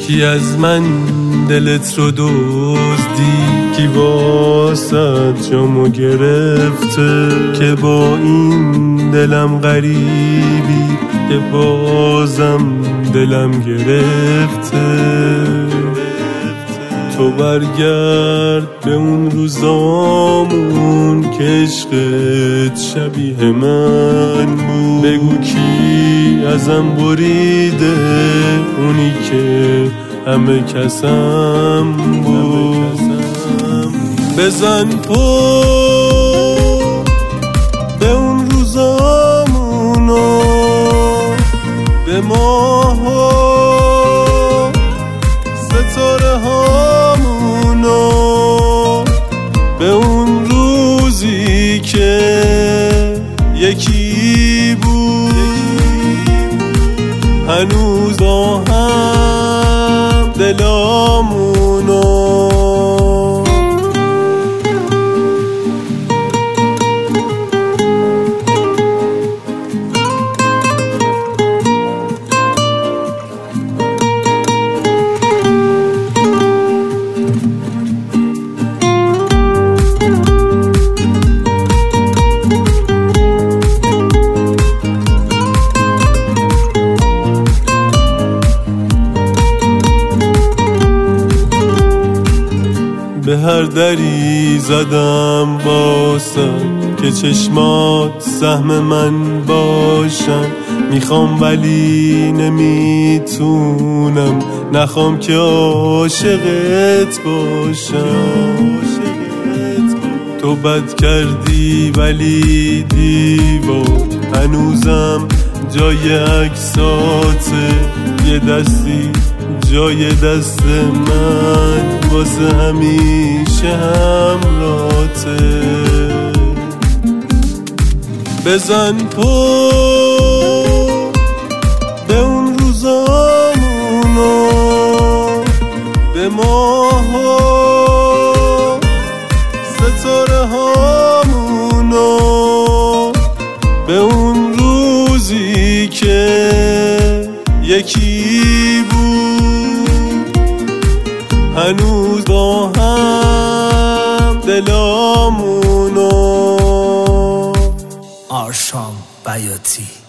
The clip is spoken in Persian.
کی از من دلت رو دزدی، کی واسط جامو گرفته که با این دلم غریبی که بازم دلم گرفته. تو برگرد به اون روزامون که عشقت شبیه من بود، بگو کی ازم بریده اونی که همه کسم بود. بزن پا به اون روزامونو، به ماها ستاره هامونو، به اون روزی که یکی بود هنوز با هم دلامونو. به هر دری زدم باسم که چشمات سهم من باشن، میخوام ولی نمیتونم، نخوام که عاشقت باشم. تو بد کردی ولی دیوار هنوزم جای عکساته، یه دستی جای دست من واسه همیشه همراته. بزن پا به اون روزامونو، به ماها ستاره هامونو، به اون روزی که یکی هنوز با هم دلامونو. آرشام بیاتی.